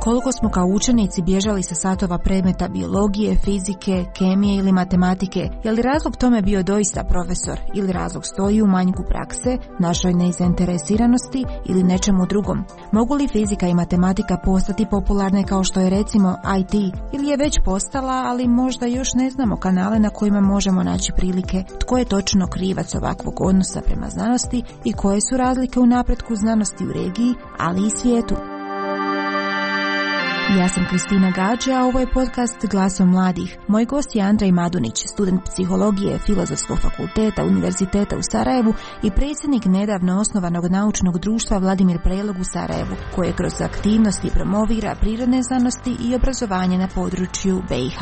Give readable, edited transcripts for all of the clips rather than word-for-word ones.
Koliko smo kao učenici bježali sa satova predmeta biologije, fizike, kemije ili matematike, je li razlog tome bio doista profesor ili razlog stoji u manjku prakse, našoj nezainteresiranosti ili nečemu drugom? Mogu li fizika i matematika postati popularne kao što je recimo IT ili je već postala, ali možda još ne znamo kanale na kojima možemo naći prilike tko je točno krivac ovakvog odnosa prema znanosti i koje su razlike u napretku znanosti u regiji, ali i svijetu. Ja sam Kristina Gađe, a ovo je podcast Glasom mladih. Moj gost je Andrej Madunić, student psihologije Filozofskog fakulteta Univerziteta u Sarajevu i predsjednik nedavno osnovanog naučnog društva Vladimir Prelog u Sarajevu, koje kroz aktivnosti promovira prirodne znanosti i obrazovanje na području BiH.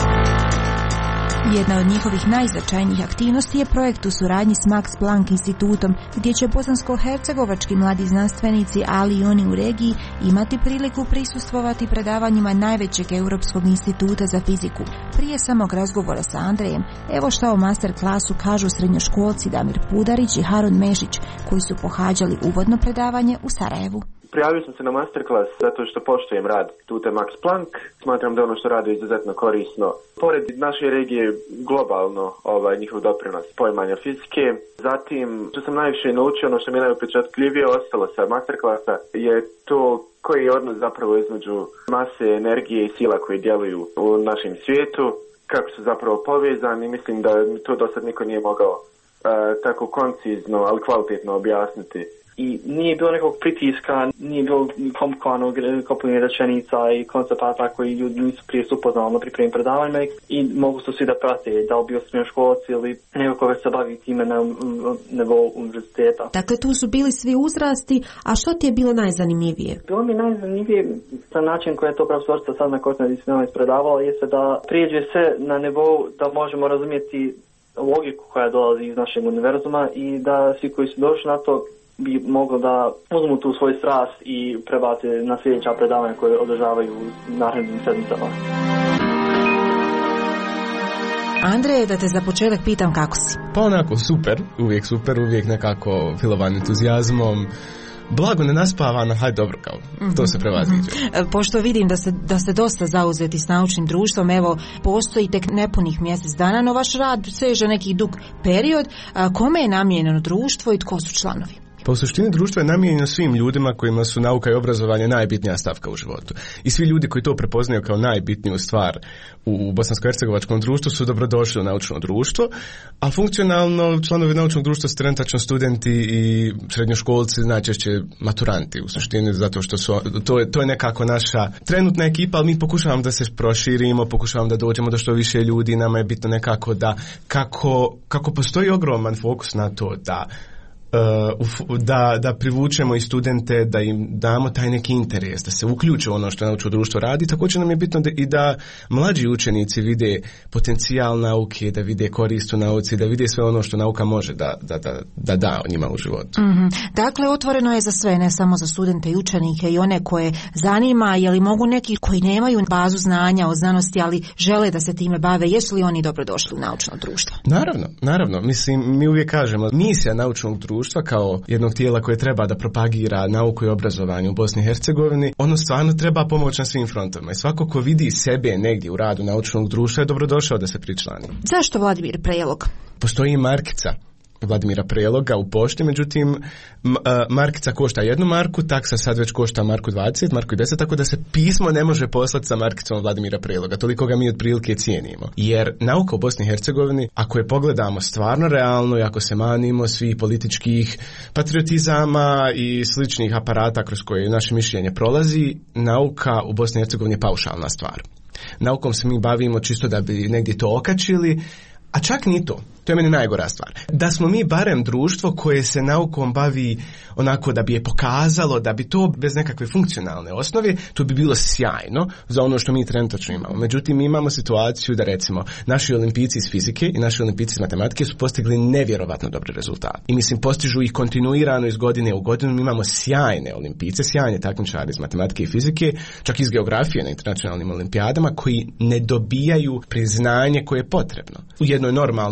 Jedna od njihovih najznačajnijih aktivnosti je projekt u suradnji s Max Planck institutom, gdje će bosansko-hercegovački mladi znanstvenici, ali i oni u regiji, imati priliku prisustvovati predavanjima najvećeg Europskog instituta za fiziku. Prije samog razgovora sa Andrejem, evo šta o master klasu kažu srednjoškolci Damir Pudarić i Harun Mešić, koji su pohađali uvodno predavanje u Sarajevu. Prijavio sam se na masterclass zato što poštujem rad Instituta Max Planck. Smatram da ono što rade izuzetno korisno. Pored naše regije globalno njihov doprinos poimanja fizike. Zatim, što sam najviše naučio, ono što mi je najupečatljivije ostalo sa masterclassa je to koji je odnos zapravo između mase, energije i sila koji djeluju u našem svijetu, kako su zapravo povezani. Mislim da to do sad niko nije mogao tako koncizno, ali kvalitetno objasniti. I nije bilo nekog pritiska, nije bilo komplikovanog kopljenja rečenica i koncepata koji ljudi nisu prije upoznali na pripremim predavanjima i mogu su svi da prate, da li bio srednjoškolac ili neko koga se bavi time na nivou univerziteta. Dakle, tu su bili svi uzrasti, a što ti je bilo najzanimljivije? Bilo mi najzanimljivije sa način koji je to profesorica sad na Kortnoj disciplinama ispredavala jeste da prijeđe sve na nivou da možemo razumjeti logiku koja dolazi iz našeg univerzuma i da svi koji su došli na to bi moglo da uzmu tu svoj strast i prebate na sljedeća predavanja koje održavaju u narednim sedmicama. Andrej, da te za početak pitam kako si? Pa onako super, uvijek nekako filovan entuzijazmom. Blago nenaspavano, hajde dobro kao, to se prevaziđe. Pošto vidim da ste dosta zauzeti s naučnim društvom, evo, postoji tek nepunih mjesec dana, no vaš rad seže neki dug period. Kome je namijenjeno društvo i tko su članovi? Pa u suštini društvo je namijenjeno svim ljudima kojima su nauka i obrazovanje najbitnija stavka u životu. I svi ljudi koji to prepoznaju kao najbitniju stvar u bosansko-hercegovačkom društvu su dobrodošli u naučno društvo, a funkcionalno članovi naučnog društva su trenutačno studenti i srednjoškolci, najčešće maturanti u suštini, zato što to je nekako naša trenutna ekipa, ali mi pokušavamo da se proširimo, pokušavamo da dođemo do što više ljudi. Nama je bitno nekako da kako postoji ogroman fokus na to da privučemo i studente, da im damo taj neki interes, da se uključe u ono što naučno društvo radi. Također nam je bitno da mlađi učenici vide potencijal nauke, da vide korist u nauci, da vide sve ono što nauka može da njima u životu. Mm-hmm. Dakle, otvoreno je za sve, ne samo za studente i učenike i one koje zanima, je li mogu neki koji nemaju bazu znanja o znanosti, ali žele da se time bave, jesu li oni dobrodošli u naučno društvo? Naravno. Mislim, mi uvijek kažemo, misija naučnog društva kao jednog tijela koje treba da propagira nauku i obrazovanje u Bosni i Hercegovini, ono stvarno treba pomoć na svim frontovima. I svako ko vidi sebe negdje u radu naučnog društva je dobrodošao da se pričlani. Zašto Vladimir Prelog? Postoji markica Vladimira Preloga u pošti, međutim markica košta 1 marku, taksa sad već košta marku 20, marku 10, tako da se pismo ne može poslati sa markicom Vladimira Preloga, toliko ga mi otprilike cijenimo. Jer nauka u Bosni i Hercegovini, ako je pogledamo stvarno realno i ako se manimo svih političkih patriotizama i sličnih aparata kroz koje naše mišljenje prolazi, nauka u Bosni i Hercegovini je paušalna stvar. Naukom se mi bavimo čisto da bi negdje to okačili, a čak ni to. To je meni najgora stvar. Da smo mi barem društvo koje se naukom bavi onako da bi je pokazalo, da bi to bez nekakve funkcionalne osnove, to bi bilo sjajno za ono što mi trenutačno imamo. Međutim, mi imamo situaciju da recimo naši olimpijci iz fizike i naši olimpijci iz matematike su postigli nevjerovatno dobre rezultate. I mislim, postižu ih kontinuirano iz godine u godinu. Mi imamo sjajne olimpijce, sjajne takmičare iz matematike i fizike, čak iz geografije na internacionalnim olimpijadama, koji ne dobijaju priznanje koje je potrebno. U jednoj normalnoj državi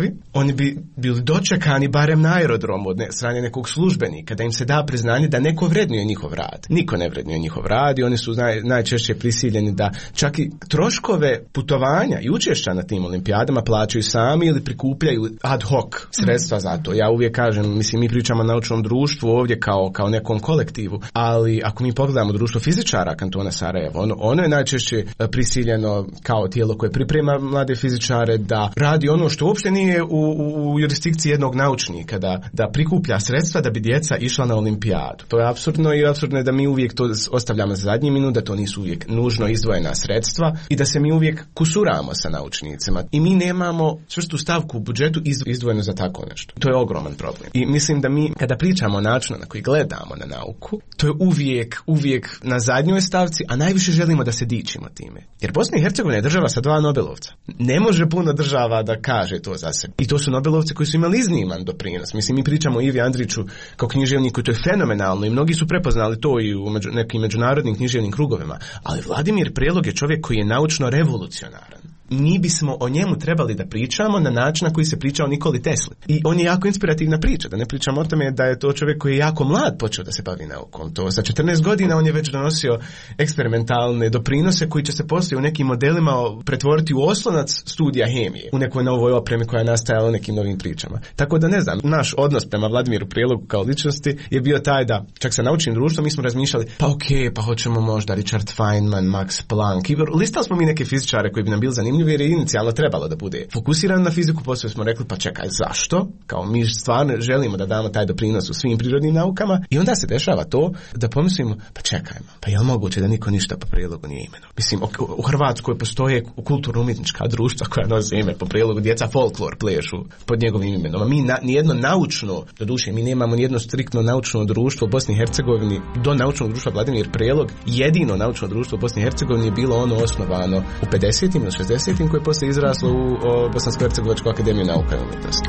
državi, oni bi bili dočekani barem na aerodromu od strane nekog službenika, da im se da priznanje da neko vrednuje njihov rad. Niko ne vrednuje njihov rad i oni su najčešće prisiljeni da čak i troškove putovanja i učešća na tim olimpijadama plaćaju sami ili prikupljaju ad hoc sredstva za to. Ja uvijek kažem, mislim, mi pričamo o naučnom društvu ovdje kao nekom kolektivu, ali ako mi pogledamo društvo fizičara Kantona Sarajevo, ono je najčešće prisiljeno kao tijelo koje priprema mlade fizičare da radi ono što uopšte nije u jurisdikciji jednog naučnika, da prikuplja sredstva da bi djeca išla na olimpijadu. To je apsurdno i apsurdno je da mi uvijek to ostavljamo za zadnji minut, da to nisu uvijek nužno izdvojena sredstva i da se mi uvijek kusuramo sa naučnicima. I mi nemamo čvrstu stavku u budžetu izdvojenu za tako nešto. To je ogroman problem. I mislim da mi, kada pričamo o načinu na koji gledamo na nauku, to je uvijek na zadnjoj stavci, a najviše želimo da se dičimo time. Jer Bosna i Hercegovina je država sa 2 Nobelovca. Ne može puno država da kaže to za sebe. I to su Nobelovci koji su imali izniman doprinos. Mislim, mi pričamo o Ivi Andriću kao književniku, to je fenomenalno i mnogi su prepoznali to i u nekim međunarodnim književnim krugovima. Ali Vladimir Prelog je čovjek koji je naučno revolucionaran. Mi bismo o njemu trebali da pričamo na način na koji se priča o Nikoli Tesli. I on je jako inspirativna priča, da ne pričamo o tome da je to čovjek koji je jako mlad počeo da se bavi naukom. To sa 14 godina on je već donosio eksperimentalne doprinose koji će se poslije u nekim modelima pretvoriti u oslonac studija hemije, u nekoj novoj opremi koja je nastajala u nekim novim pričama. Tako da ne znam, naš odnos prema Vladimiru Prelogu kao ličnosti je bio taj da čak sa naučnim društvom mi smo razmišljali, pa hoćemo možda Richard Feynman, Max Planck, i listali smo mi neke fizičare koji bi nam bili zanimljivi jer je inicijalno trebalo da bude fokusiran na fiziku, poslije smo rekli pa čekaj, zašto? Kao mi stvarno želimo da damo taj doprinos u svim prirodnim naukama i onda se dešava to da pomislimo, pa čekajmo, pa je li moguće da niko ništa po Prelogu nije imeno? Mislim, u Hrvatskoj postoje kulturno-umjetnička društva koja nose ime po Prelogu, djeca folklor plešu pod njegovim imenom, a mi nijedno naučno, doduše mi nemamo nijedno striktno naučno društvo u Bosni i Hercegovini, do naučnog društva Vladimir Prelog, jedino naučno društvo u Bosni i Hercegovini je bilo ono osnovano u 50. ili 60. koje je poslije izraslo u Bosansko-Hercegovačku akademiju nauka i umjetnosti.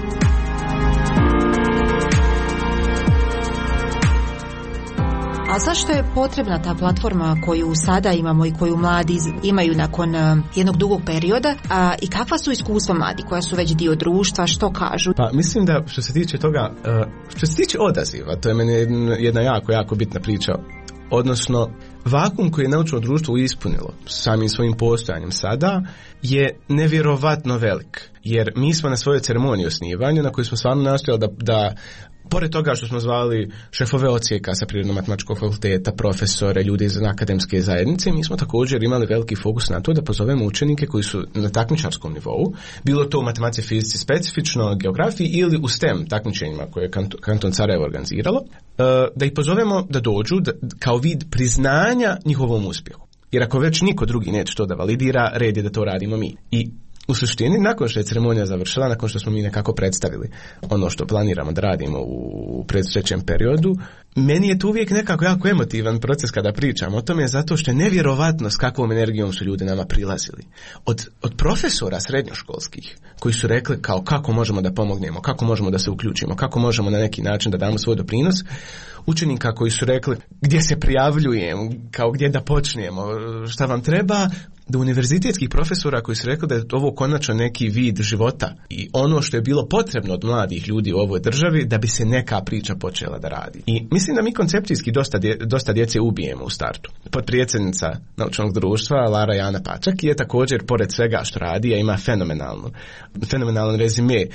A zašto je potrebna ta platforma koju sada imamo i koju mladi imaju nakon jednog dugog perioda? I kakva su iskustva mladi koja su već dio društva, što kažu? Pa mislim da što se tiče toga, što se tiče odaziva, to je meni jedna jako bitna priča. Odnosno, vakum koji je naučno društvo ispunilo samim svojim postojanjem sada je nevjerovatno velik. Jer mi smo na svojoj ceremoniji osnivanja, na kojoj smo stvarno nastojali da pored toga što smo zvali šefove odsjeka sa Prirodno-matematičkog fakulteta, profesore, ljudi iz akademske zajednice, mi smo također imali veliki fokus na to da pozovemo učenike koji su na takmičarskom nivou, bilo to u matematici, fizici specifično, geografiji ili u STEM takmičenjima koje je Kanton Sarajevo organiziralo, da ih pozovemo da dođu kao vid priznanja njihovom uspjehu. Jer ako već niko drugi neće to da validira, red je da to radimo mi. I u suštini, nakon što je ceremonija završila, nakon što smo mi nekako predstavili ono što planiramo da radimo u predstojećem periodu, meni je to uvijek nekako jako emotivan proces kada pričam o tome, zato što je nevjerovatno s kakvom energijom su ljudi nama prilazili. Od profesora srednjoškolskih koji su rekli kao kako možemo da pomognemo, kako možemo da se uključimo, kako možemo na neki način da damo svoj doprinos, učenika koji su rekli gdje se prijavljujem, kao gdje da počnemo, šta vam treba, do univerzitetskih profesora koji su rekli da je ovo konačno neki vid života i ono što je bilo potrebno od mladih ljudi u ovoj državi da bi se neka priča počela da radi. I mislim da mi koncepcijski dosta djece ubijemo u startu. Potpredsjednica naučnog društva Lara Jana Pačak je također, pored svega što radi, a ima fenomenalan rezime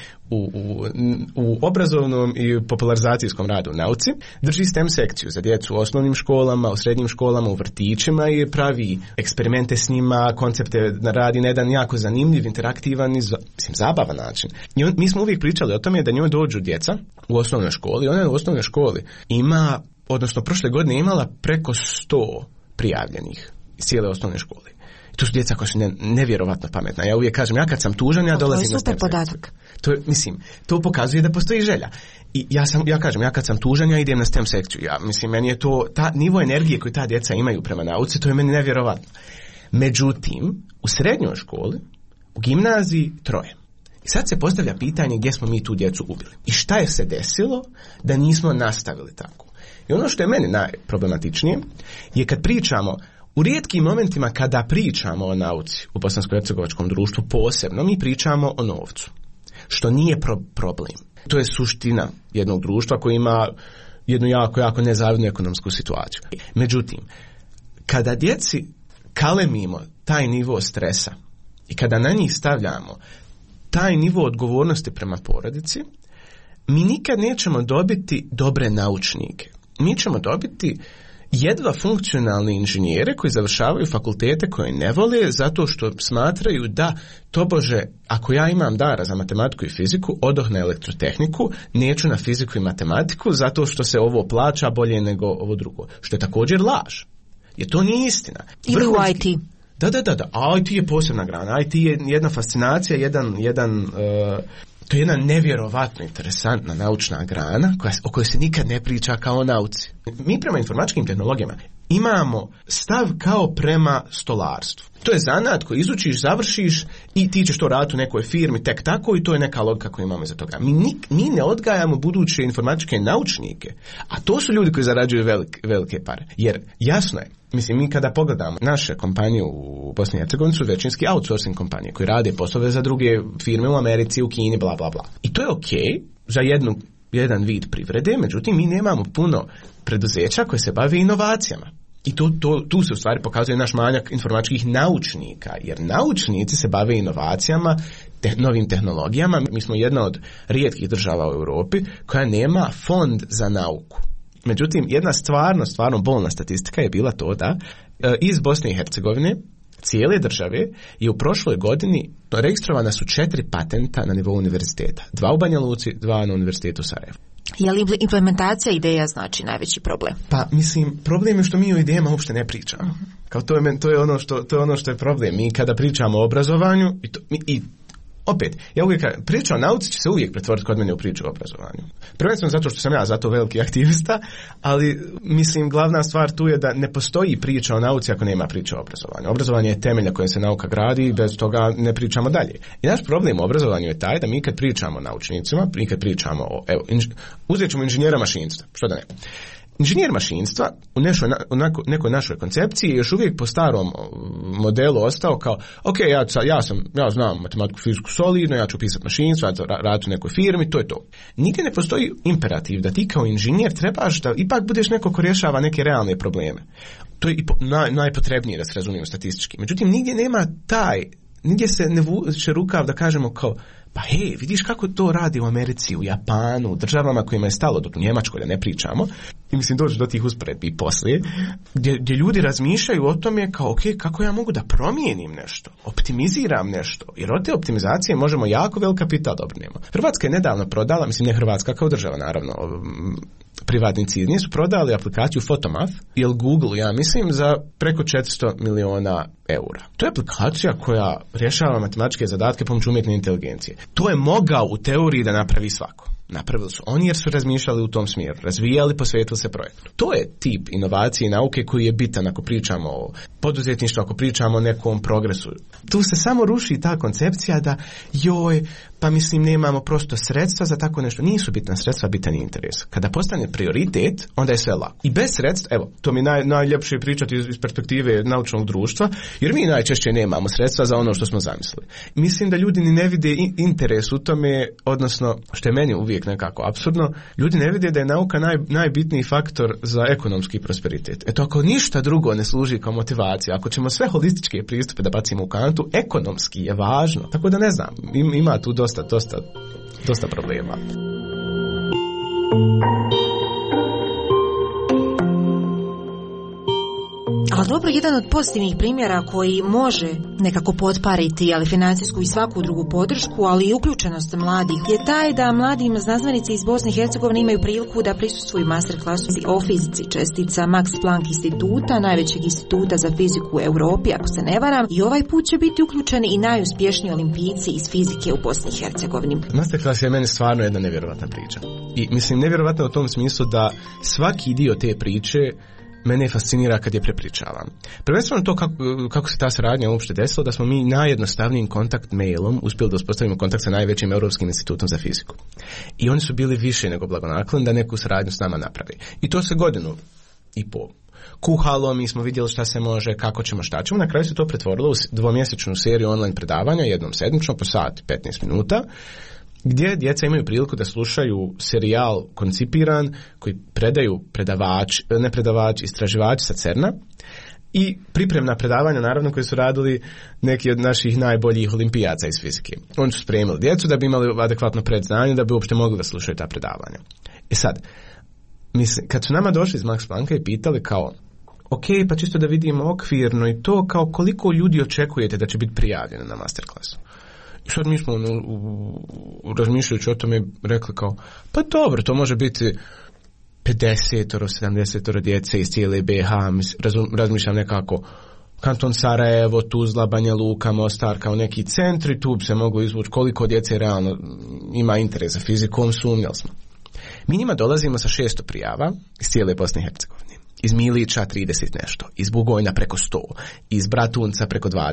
u obrazovnom i popularizacijskom radu u nauci, drži STEM sekciju za djecu u osnovnim školama, u srednjim školama, u vrtićima i pravi eksperimente s njima, koncepte radi na jedan jako zanimljiv, interaktivan i zabavan način. I mi smo uvijek pričali o tome da njoj dođu djeca u osnovnoj školi. Ona je u osnovnoj školi ima, odnosno prošle godine imala preko 100 prijavljenih iz cijele osnovne škole. I to su djeca koja su nevjerovatno pametna. Ja uvijek kažem, ja kad sam tužan, ja dolazim na STEM sekciju. To pokazuje da postoji želja. I ja kažem, ja kad sam tužan, ja idem na STEM sekciju. Meni je to, nivo energije koju ta djeca imaju prema nauci, to je meni nevjerovatno. Međutim, u srednjoj školi, u gimnaziji 3. I sad se postavlja pitanje gdje smo mi tu djecu ubili. I šta je se desilo da nismo nastavili tako. I ono što je meni najproblematičnije je kad pričamo, u rijetkim momentima kada pričamo o nauci u Bosansko-hercegovačkom društvu posebno, mi pričamo o novcu. što nije problem. To je suština jednog društva koji ima jednu jako nezavidnu ekonomsku situaciju. Međutim, kada djeci kalemimo taj nivo stresa i kada na njih stavljamo taj nivo odgovornosti prema porodici, mi nikad nećemo dobiti dobre naučnike. Mi ćemo dobiti jedva funkcionalne inženjere koji završavaju fakultete koje ne vole zato što smatraju da tobože ako ja imam dara za matematiku i fiziku, odoh na elektrotehniku, neću na fiziku i matematiku zato što se ovo plaća bolje nego ovo drugo. Što je također laž. Jer to nije istina. Ili u IT. Da. A IT je posebna grana. IT je jedna fascinacija, to je jedna nevjerovatno interesantna naučna grana o kojoj se nikad ne priča kao o nauci. Mi prema informatičkim tehnologijama imamo stav kao prema stolarstvu. To je zanat koji izučiš, završiš i ti ćeš to raditi u nekoj firmi tek tako i to je neka logika koju imamo iza toga. Mi ne odgajamo buduće informatičke naučnike, a to su ljudi koji zarađuju velike pare. Jer jasno je, mislim, mi kada pogledamo naše kompanije u Bosni i Hercegovini su većinski outsourcing kompanije koji rade poslove za druge firme u Americi, u Kini, bla bla bla. I to je okej za jedan vid privrede, međutim mi nemamo puno preduzeća koje se bave inovacijama. I tu se u stvari pokazuje naš manjak informatičkih naučnika, jer naučnici se bave inovacijama, novim tehnologijama. Mi smo jedna od rijetkih država u Europi koja nema fond za nauku. Međutim, jedna stvarno bolna statistika je bila to da iz Bosne i Hercegovine, cijele države, je u prošloj godini registrovana su 4 patenta na nivou univerziteta. 2 u Banja Luci, 2 na univerzitetu u Sarajevu. Je li implementacija ideja znači najveći problem? Pa mislim, problem je što mi o idejama uopšte ne pričamo. Kao to je ono što je problem. Mi kada pričamo o obrazovanju i opet, ja uvijek priča o nauci će se uvijek pretvoriti kod mene u priču o obrazovanju. Prvenstveno zato što sam ja zato veliki aktivista, ali mislim glavna stvar tu je da ne postoji priča o nauci ako nema priča o obrazovanju. Obrazovanje je temelj na kojem se nauka gradi i bez toga ne pričamo dalje. I naš problem u obrazovanju je taj da mi kad pričamo o naučnicima, mi kad pričamo o, uzet ćemo inženjera mašinstva, što da ne. Inženjer mašinstva u nekoj našoj koncepciji je još uvijek po starom modelu ostao kao, ok, ja znam matematiku, fiziku solidno, ja ću pisati mašinstvo, raditi u nekoj firmi, to je to. Nigdje ne postoji imperativ da ti kao inženjer trebaš da ipak budeš neko ko rješava neke realne probleme. To je i najpotrebnije da se razumijemo statistički. Međutim, nigdje se ne vuče rukav da kažemo kao, pa hej, vidiš kako to radi u Americi, u Japanu, u državama kojima je stalo, dok u Njemačkoj da ne pričamo, i mislim dođe do tih usporedbi i poslije, gdje ljudi razmišljaju o tome kao, ok, kako ja mogu da promijenim nešto, optimiziram nešto, jer od te optimizacije možemo jako velik kapital dobrinemo. Hrvatska je nedavno prodala, mislim ne Hrvatska kao država naravno, privatnici nisu prodali aplikaciju Photomath ili Google, ja mislim, za preko 400 miliona eura. To je aplikacija koja rješava matematičke zadatke pomoću umjetne inteligencije. To je mogao u teoriji da napravi svako. Napravili su oni jer su razmišljali u tom smjeru, razvijali, posvetili se projektu. To je tip inovacije i nauke koji je bitan ako pričamo o poduzetništvu, ako pričamo o nekom progresu. Tu se samo ruši ta koncepcija da pa mislim nemamo prosto sredstva za tako nešto. Nisu bitna sredstva, bitan je interes. Kada postane prioritet, onda je sve lako. I bez sredstva, evo, to mi najljepše je pričati iz perspektive naučnog društva, jer mi najčešće nemamo sredstva za ono što smo zamislili. Mislim da ljudi ni ne vide interes u tome, odnosno, što je meni uvijek nekako apsurdno, ljudi ne vide da je nauka najbitniji faktor za ekonomski prosperitet. Eto, ako ništa drugo ne služi kao motivacija, ako ćemo sve holističke pristupe da bacimo u kantu, ekonomski je važno. Tako da ne znam, ima tu dosta problema. Ali dobro, jedan od pozitivnih primjera koji može nekako potpariti financijsku i svaku drugu podršku, ali i uključenost mladih, je taj da mladim znanstvenici iz Bosne i Hercegovine imaju priliku da prisustvuju masterklasu o fizici čestica Max Planck instituta, najvećeg instituta za fiziku u Europi, ako se ne varam, i ovaj put će biti uključeni i najuspješniji olimpijci iz fizike u Bosni i Hercegovini. Masterclass je meni stvarno jedna nevjerovatna priča. I mislim nevjerovatno u tom smislu da svaki dio te priče mene fascinira kad je prepričavam. Prvenstveno to kako se ta saradnja uopšte desila, da smo mi najjednostavnijim kontakt mailom uspjeli da uspostavimo kontakt sa najvećim Europskim institutom za fiziku. I oni su bili više nego blagonakloni da neku saradnju s nama napravi. I to se godinu i pol kuhalo, mi smo vidjeli šta se može, kako ćemo, šta ćemo. Na kraju se to pretvorilo u dvomjesečnu seriju online predavanja, jednom sedmično, po sat 15 minuta, gdje djeca imaju priliku da slušaju serijal koncipiran koji predaju istraživači sa CERN-a i pripremna predavanja, naravno, koje su radili neki od naših najboljih olimpijaca iz fizike. Oni su spremili djecu da bi imali adekvatno predznanje, da bi uopšte mogli da slušaju ta predavanja. Sad, kad su nama došli iz Max Plancka i pitali kao, ok, pa čisto da vidimo okvirno i to, kao koliko ljudi očekujete da će biti prijavljeno na masterklasu. I sad mi smo razmišljajući o tome rekli kao, pa dobro, to može biti 50-70 djece iz cijele BiH, razmišljam nekako kanton Sarajevo, Tuzla, Banja Luka, Mostar kao neki centri, tu bi se moglo izvući koliko djece realno ima interes za fizikom, sumnjali smo. Mi njima dolazimo sa 600 prijava iz cijele Bosne i Hercegovine. Iz Milića 30 nešto, iz Bugojna preko 100, iz Bratunca preko 20.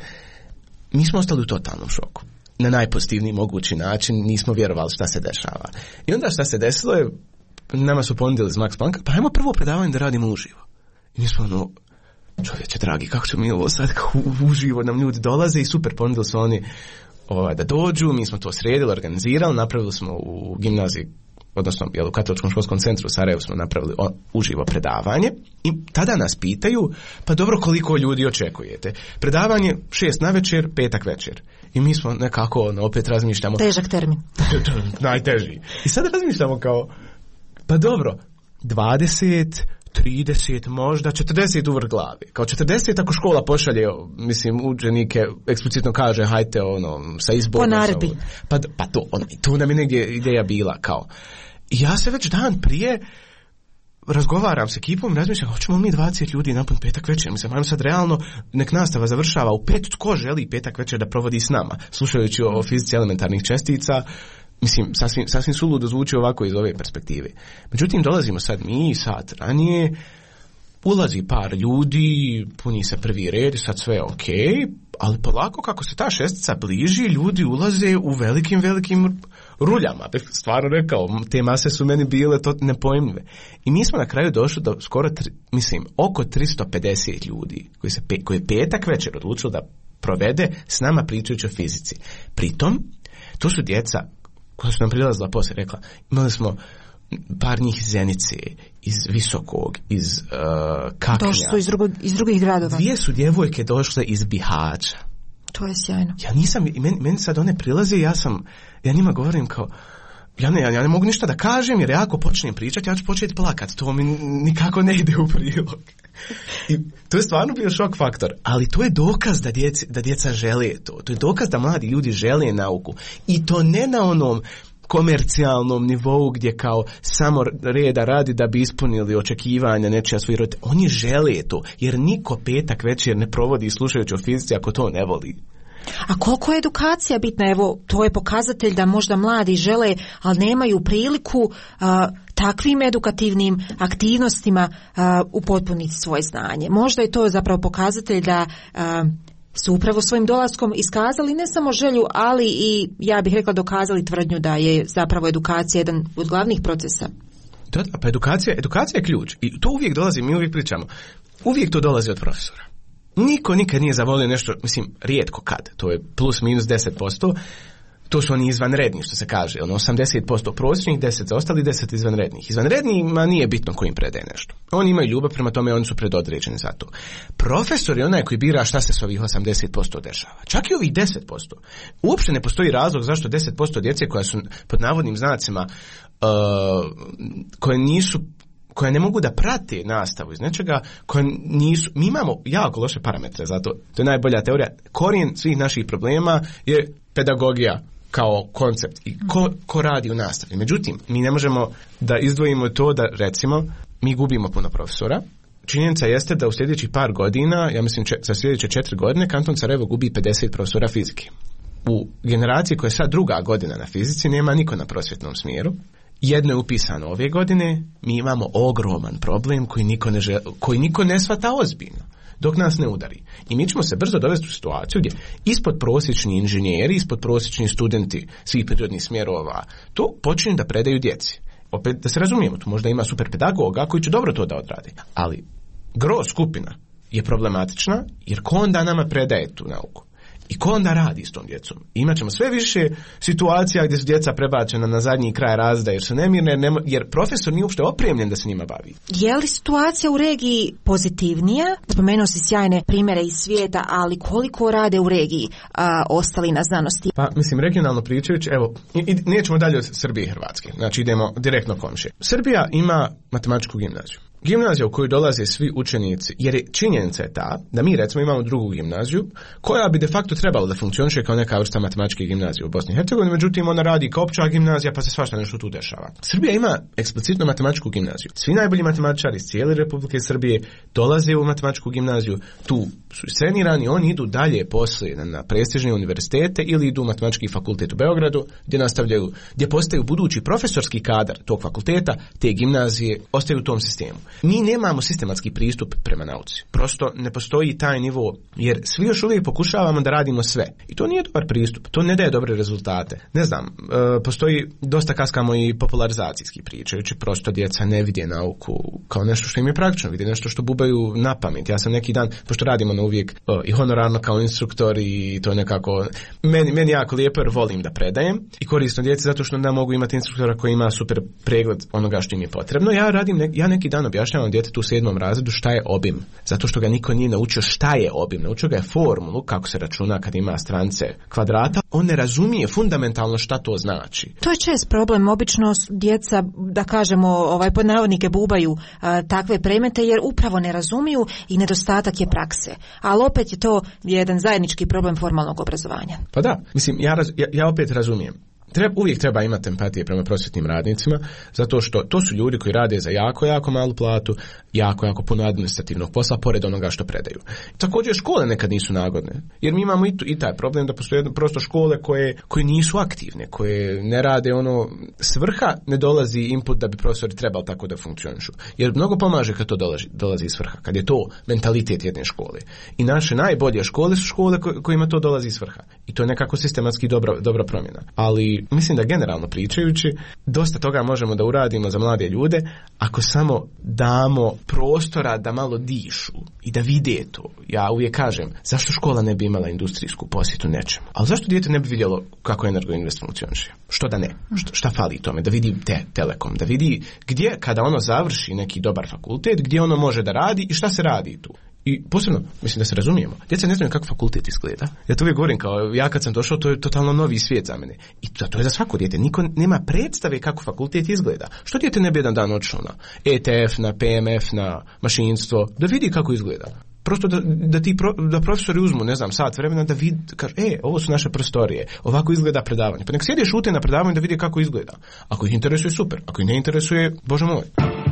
Mi smo ostali u totalnom šoku. Na najpozitivniji mogući način nismo vjerovali šta se dešava. I onda šta se desilo je, nama su ponudili iz Max Plancka, pa ajmo prvo predavanje da radimo uživo. I mi smo čovječe dragi, kako ćemo mi ovo sad, uživo nam ljudi dolaze i super, ponudili su oni da dođu, mi smo to sredili, organizirali, napravili smo u gimnaziji, odnosno u Katoličkom školskom centru u Sarajevu smo napravili uživo predavanje i tada nas pitaju, pa dobro, koliko ljudi očekujete? Predavanje 6 navečer, petak večer. I mi smo nekako opet razmišljamo... Težak termin. Najteži. I sad razmišljamo kao, pa dobro, 20, 30, možda 40 uvrh glavi. Kao 40 ako škola pošalje, učenike eksplicitno kaže, hajte sa izborom. Po naredbi. Pa to, tu nam je negdje ideja bila kao. I ja se već dan prije razgovaram s ekipom, razmišljam, hoćemo mi 20 ljudi napun petak večer. Ajmo sad realno, nek nastava završava u 5, tko želi petak večer da provodi s nama, slušajući o fizici elementarnih čestica. Sasvim suludo zvuči ovako iz ove perspektive. Međutim, dolazimo sad mi, sat ranije, ulazi par ljudi, puni se prvi red, sad sve je ok, ali polako kako se ta šestica bliži, ljudi ulaze u velikim ruljama. Stvarno rekao, te mase su meni bile to nepojmljive. I mi smo na kraju došli do skoro, oko 350 ljudi koji je petak večer odlučilo da provede s nama pričajući o fizici. Pritom, to su djeca koja su nam prilazila poslije, rekla, imali smo par njih iz Zenice, iz Visokog, iz Kaknja. Došli su iz drugih gradova. 2 su djevojke došle iz Bihaća. To je sjajno. Ja nisam, meni sad one prilaze, ja njima govorim kao, ja ne mogu ništa da kažem, jer ja ako počnem pričati, ja ću početi plakati, to mi nikako ne ide u prilog. I to je stvarno bio šok faktor, ali to je dokaz da djeca žele to. To je dokaz da mladi ljudi žele nauku. I to ne na onom komercijalnom nivou gdje kao samo reda radi da bi ispunili očekivanja nečija svojih roditelja. Oni žele to, jer niko petak večer ne provodi slušajući o fizici ako to ne voli. A koliko je edukacija bitna? Evo, to je pokazatelj da možda mladi žele, ali nemaju priliku takvim edukativnim aktivnostima upotpuniti svoje znanje. Možda je to zapravo pokazatelj da su upravo svojim dolaskom iskazali ne samo želju, ali i, ja bih rekla, dokazali tvrdnju da je zapravo edukacija jedan od glavnih procesa. Da, pa edukacija je ključ. I to uvijek dolazi, mi uvijek pričamo, uvijek to dolazi od profesora. Niko nikad nije zavolio nešto, rijetko kad, to je plus minus 10%, to su oni izvanredni, što se kaže, 80% prosječnih, 10 za ostali, 10 izvanrednih. Izvanrednima nije bitno ko im predaje nešto. Oni imaju ljubav, prema tome oni su predodređeni za to. Profesor je onaj koji bira šta se s ovih 80% dešava. Čak i ovih 10%. Uopšte ne postoji razlog zašto 10% djece koja su pod navodnim znacima, koje ne mogu da prate nastavu iz nečega, koje nisu, mi imamo jako loše parametre za to. To je najbolja teorija. Korijen svih naših problema je pedagogija kao koncept i ko radi u nastavi. Međutim, mi ne možemo da izdvojimo to da, recimo, mi gubimo puno profesora. Činjenica jeste da u sljedećih par godina, ja mislim za sljedeće 4 godine, kanton Sarajevo gubi 50 profesora fizike. U generaciji koja je sad 2. godina na fizici nema niko na prosvjetnom smjeru. Jedno je upisano ove godine, mi imamo ogroman problem koji niko ne shvata ozbiljno, dok nas ne udari. I mi ćemo se brzo dovesti u situaciju gdje ispod prosječni inženjeri, ispod prosječni studenti svih prirodnih smjerova, to počinju da predaju djeci. Opet, da se razumijemo, tu možda ima super pedagoga koji će dobro to da odradi, ali gro skupina je problematična, jer ko onda nama predaje tu nauku? I ko onda radi s tom djecom? Imaćemo sve više situacija gdje su djeca prebačena na zadnji kraj razreda jer su nemirne, jer profesor nije uopšte opremljen da se njima bavi. Je li situacija u regiji pozitivnija? Spomenuo si sjajne primjere iz svijeta, ali koliko rade u regiji ostali na znanosti? Pa, mislim, regionalno pričajući, evo, nećemo dalje od Srbije i Hrvatske, znači idemo direktno komšije. Srbija ima matematičku gimnaziju. Gimnazija u koju dolaze svi učenici, jer je činjenica je ta da mi recimo imamo drugu gimnaziju koja bi de facto trebala da funkcioniše kao neka vrsta matematičke gimnazije u Bosni i Hercegovini, međutim ona radi kao opća gimnazija pa se svašta nešto tu dešava. Srbija ima eksplicitno matematičku gimnaziju. Svi najbolji matematičari iz cijele Republike Srbije dolaze u matematičku gimnaziju, tu su scenirani, oni idu dalje poslije na prestižne univerzitete ili idu u matematički fakultet u Beogradu gdje nastavljaju, gdje postaju budući profesorski kadar tog fakulteta, te gimnazije, ostaju u tom sistemu. Mi nemamo sistematski pristup prema nauci. Prosto ne postoji taj nivo, jer svi još uvijek pokušavamo da radimo sve. I to nije dobar pristup, to ne daje dobre rezultate. Ne znam, postoji, dosta kaskamo i popularizacijski pričajući, prosto djeca ne vide nauku kao nešto što im je praktično, vide nešto što bubaju na pamet. Ja sam neki dan, pošto radimo na uvijek i honorarno kao instruktor i to nekako, meni jako lijepo jer volim da predajem i korisno djeci zato što ne mogu imati instruktora koji ima super pregled onoga što im je potrebno. Ja neki dan objašnjavam djetetu u 7. razredu šta je obim. Zato što ga niko nije naučio šta je obim. Naučio ga je formulu kako se računa kad ima strance kvadrata. On ne razumije fundamentalno šta to znači. To je čest problem. Obično djeca, da kažemo, pod navodnike bubaju takve predmete jer upravo ne razumiju i nedostatak je prakse. Ali opet je to jedan zajednički problem formalnog obrazovanja. Pa da, mislim, ja opet razumijem. Uvijek treba imati empatije prema prosvjetnim radnicima, zato što to su ljudi koji rade za jako, jako malu platu, jako, jako puno administrativnog posla, pored onoga što predaju. Također škole nekad nisu nagodne, jer mi imamo i taj problem da postoje prosto škole koje nisu aktivne, koje ne rade svrha, ne dolazi input da bi profesori trebali tako da funkcionišu. Jer mnogo pomaže kad to dolazi iz svrha, kad je to mentalitet jedne škole. I naše najbolje škole su škole kojima to dolazi iz svrha. I to je nekako sistematski dobra promjena. Ali mislim da generalno pričajući, dosta toga možemo da uradimo za mlade ljude ako samo damo prostora da malo dišu i da vide to. Ja uvijek kažem, zašto škola ne bi imala industrijsku posjetu nečemu? Ali zašto dijete ne bi vidjelo kako Energoinvest funkcioniše? Što da ne? Šta fali tome? Da vidi Telekom, da vidi gdje kada ono završi neki dobar fakultet, gdje ono može da radi i šta se radi tu. I posebno, mislim da se razumijemo, djeca ne znaju kako fakultet izgleda. Ja to uvijek govorim, kao ja kad sam došao, to je totalno novi svijet za mene. I to je za svako dijete. Niko nema predstave kako fakultet izgleda. Što dijete ne bi jedan dan odšao na ETF, na PMF, na mašinstvo, da vidi kako izgleda. Prosto da profesori uzmu, ne znam, sat vremena da vidi, kaže, ovo su naše prostorije, ovako izgleda predavanje. Pa nek sjede šute na predavanju da vidi kako izgleda. Ako ih interesuje, super. Ako ih ne interesuje, Bože moj.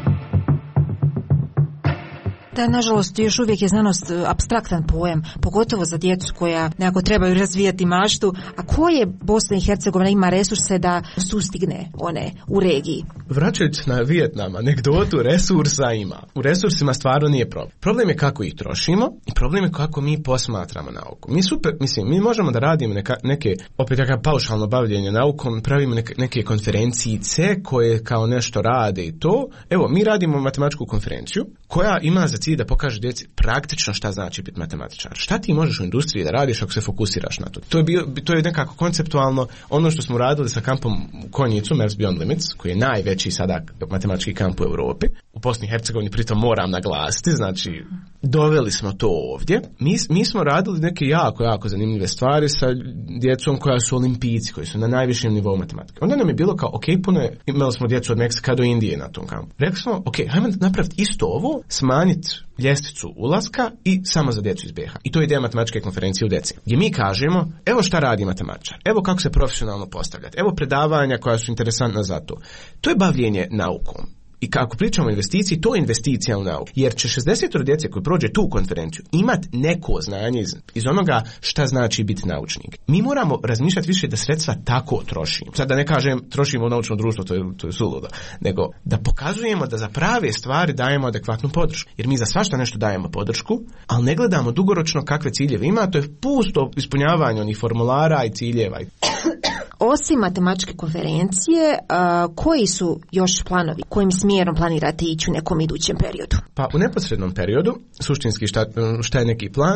Da, nažalost, još uvijek je znanost apstraktan pojam, pogotovo za djecu koja nekako trebaju razvijati maštu. A koje Bosna i Hercegovina ima resurse da sustigne one u regiji? Vraćajući na Vijetnam, anegdotu, resursa ima. U resursima stvarno nije problem. Problem je kako ih trošimo i problem je kako mi posmatramo nauku. Mi možemo da radimo neke opet paušalno bavljenje naukom, pravimo neke konferencijice koje kao nešto rade i to. Evo, mi radimo matematičku konferenciju koja ima za cilj da pokaže djeci praktično šta znači biti matematičar. Šta ti možeš u industriji da radiš ako se fokusiraš na to? To je nekako konceptualno ono što smo radili sa kampom u Konjicu, Maths Beyond Limits, koji je najveći sada matematički kamp u Europi. U Bosni i Hercegovini pritom moram naglasiti, znači doveli smo to ovdje. Mi smo radili neke jako, jako zanimljive stvari sa djecom koja su olimpijci, koji su na najvišem nivou matematike. Onda nam je bilo kao, imali smo djecu od Meksika do Indije na tom kampu. Rekli smo, hajmo napraviti isto ovo, smanjiti ljestvicu ulaska i samo za djecu iz BiH. I to je ideja matematičke konferencije u deci. Gdje mi kažemo, evo šta radi matematičar, evo kako se profesionalno postavljati, evo predavanja koja su interesantna za to. To je bavljenje naukom. I kako pričamo o investiciji, to je investicija u nauku. Jer će 60 djece koji prođe tu konferenciju imati neko znanje iz onoga šta znači biti naučnik. Mi moramo razmišljati više da sredstva tako trošimo. Sad da ne kažem trošimo u naučno društvo, to je suludo. Nego da pokazujemo da za prave stvari dajemo adekvatnu podršku. Jer mi za svašta nešto dajemo podršku, ali ne gledamo dugoročno kakve ciljeve ima, to je pusto ispunjavanje onih formulara i ciljeva. Osim matematičke konferencije, koji su još planovi? Kojim smjerom planirate ići u nekom idućem periodu? Pa u neposrednom periodu, suštinski šta je neki plan,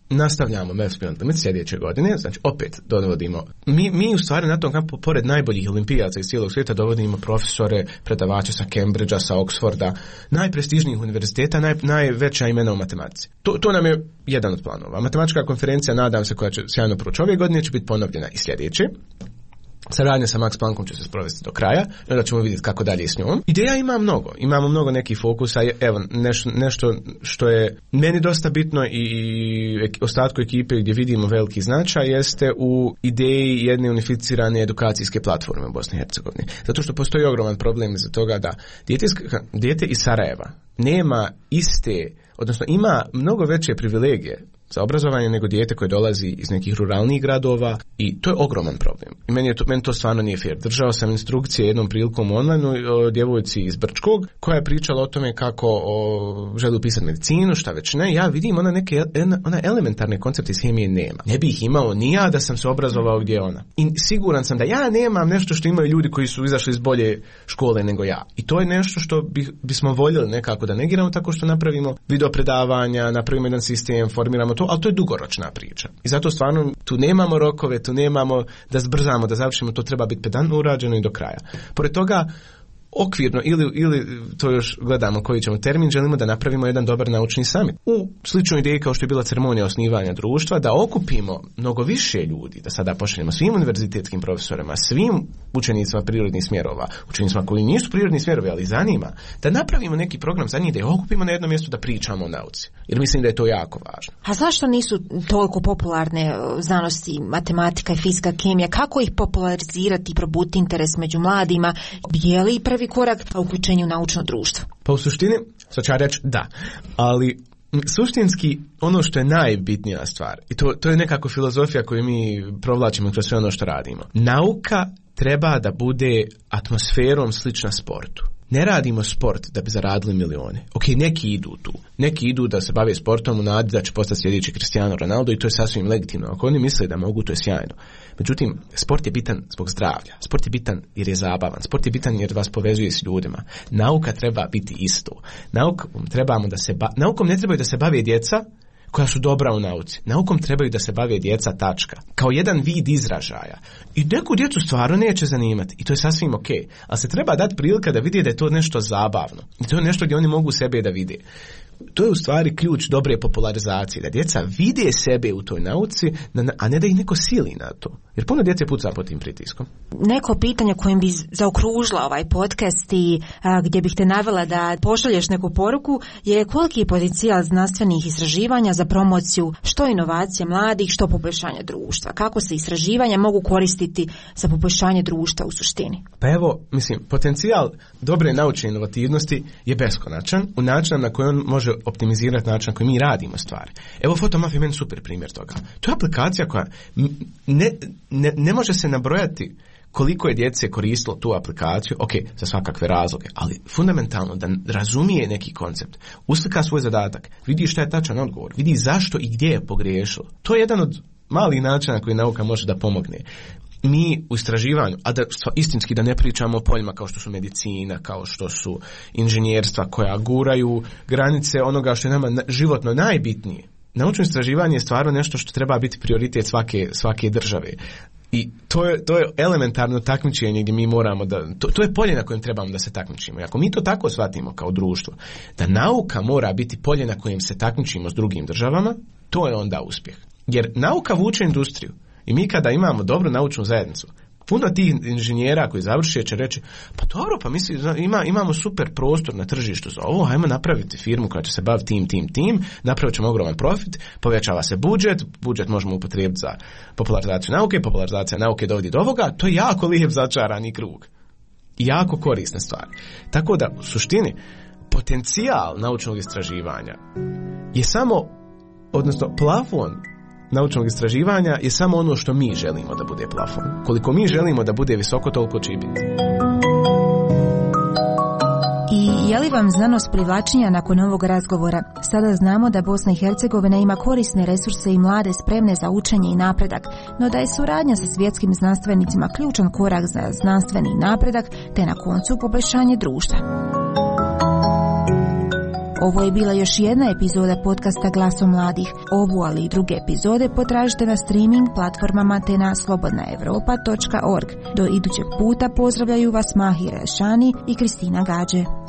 nastavljamo Maps Beyond Limits sljedeće godine, znači opet dovodimo, mi u stvari na tom kampu, pored najboljih olimpijaca iz cijelog svijeta, dovodimo profesore, predavače sa Cambridgea, sa Oxforda, najprestižnijih univerziteta, najveća imena u matematici. To nam je jedan od planova. Matematička konferencija, nadam se, koja će sjajno proći ove godine, će biti ponovljena i sljedeće. Saradnja sa Max Planckom će se sprovesti do kraja, onda ćemo vidjeti kako dalje s njom. Ideja imamo mnogo nekih fokusa. Evo, nešto što je meni dosta bitno i ostatku ekipe gdje vidimo veliki značaj jeste u ideji jedne unificirane edukacijske platforme u Bosni i Hercegovini. Zato što postoji ogroman problem za toga da dijete iz Sarajeva nema odnosno ima mnogo veće privilegije za obrazovanje nego dijete koje dolazi iz nekih ruralnih gradova i to je ogroman problem. I meni to stvarno nije fair. Držao sam instrukcije jednom prilikom online o djevojci iz Brčkog koja je pričala o tome kako želi upisati medicinu, šta već ne. Ja vidim ona elementarne koncepte iz hemije nema. Ne bi ih imao ni ja da sam se obrazovao gdje je ona. I siguran sam da ja nemam nešto što imaju ljudi koji su izašli iz bolje škole nego ja. I to je nešto što bismo voljeli nekako da negiramo tako što napravimo video predavanja, napravimo jedan sistem, formiramo to, ali to je dugoročna priča. I zato stvarno tu nemamo rokove, tu nemamo da zbrzamo, da završimo, to treba biti pedantno urađeno i do kraja. Pored toga, okvirno ili to još gledamo koji ćemo termin, želimo da napravimo jedan dobar naučni summit. U sličnoj ideji kao što je bila ceremonija osnivanja društva, da okupimo mnogo više ljudi, da sada pošaljemo svim univerzitetskim profesorima, svim učenicima prirodnih smjerova, učenicima koji nisu prirodni smjerovi, ali zanima, da napravimo neki program za njih, da ih okupimo na jednom mjestu da pričamo o nauci. Jer mislim da je to jako važno. A zašto nisu toliko popularne znanosti, matematika i fizika, kemija? Kako ih popularizirati i probuditi interes među mladima? Je li prvi korak u uključenju u naučno društvo? Pa u suštini, sad ću ja reći da, ali suštinski ono što je najbitnija stvar, i to je nekako filozofija koju mi provlačimo kroz sve ono što radimo. Nauka treba da bude atmosferom slična sportu. Ne radimo sport da bi zaradili milione. Ok, neki idu tu. Neki idu da se bave sportom u nadi da će postati sljedeći Cristiano Ronaldo i to je sasvim legitimno. Ako oni misle da mogu, to je sjajno. Međutim, sport je bitan zbog zdravlja. Sport je bitan jer je zabavan. Sport je bitan jer vas povezuje s ljudima. Nauka treba biti isto. Naukom ne trebaju da se bave djeca koja su dobra u nauci. Naukom trebaju da se bave djeca, tačka. Kao jedan vid izražaja. I neku djecu stvarno neće zanimati. I to je sasvim ok. Ali se treba dati prilika da vidi da je to nešto zabavno. I to je nešto gdje oni mogu sebe da vide. To je u stvari ključ dobre popularizacije. Da djeca vide sebe u toj nauci, a ne da ih neko sili na to. Jer puno djece puca pod tim pritiskom. Neko pitanje kojim bi zaokružila ovaj podcast i gdje bih te navela da pošalješ neku poruku je koliki je potencijal znanstvenih istraživanja za promociju što inovacije mladih, što poboljšanje društva. Kako se istraživanja mogu koristiti za poboljšanje društva u suštini? Pa evo, potencijal dobre naučne inovativnosti je beskonačan u načinu na koji on može optimizirati način na koji mi radimo stvari. Evo, Photomaf je meni super primjer toga. To je aplikacija koja ne može se nabrojati koliko je djece koristilo tu aplikaciju, ok, za svakakve razloge, ali fundamentalno da razumije neki koncept, uslika svoj zadatak, vidi šta je tačan odgovor, vidi zašto i gdje je pogriješilo. To je jedan od malih načina na koji nauka može da pomogne. Mi u istraživanju, a da istinski da ne pričamo o poljima kao što su medicina, kao što su inženjerstva koja guraju granice onoga što je nama životno najbitnije. Naučno istraživanje je stvarno nešto što treba biti prioritet svake države. I to je elementarno takmičenje gdje mi moramo to je polje na kojem trebamo da se takmičimo. I ako mi to tako shvatimo kao društvo, da nauka mora biti polje na kojem se takmičimo s drugim državama, to je onda uspjeh. Jer nauka vuče industriju. I mi kada imamo dobru naučnu zajednicu, puno tih inženjera koji završe će reći, pa dobro, pa imamo super prostor na tržištu za ovo, hajmo napraviti firmu koja će se baviti tim, napravit ćemo ogroman profit, povećava se budžet možemo upotrijebiti za popularizacija nauke dovodi do ovoga, to je jako lijep začarani krug. I jako korisna stvar. Tako da, u suštini, potencijal naučnog istraživanja je odnosno plafon naučnog istraživanja je samo ono što mi želimo da bude plafon. Koliko mi želimo da bude visoko, toliko će biti. I je li vam znanost privlačenja nakon ovog razgovora? Sada znamo da Bosna i Hercegovina ima korisne resurse i mlade spremne za učenje i napredak, no da je suradnja sa svjetskim znanstvenicima ključan korak za znanstveni napredak te na koncu poboljšanje društva. Ovo je bila još jedna epizoda podcasta Glasom mladih. Ovu, ali i druge epizode potražite na streaming platformama te na slobodnaevropa.org. Do idućeg puta pozdravljaju vas Mahira Ešani i Kristina Gađe.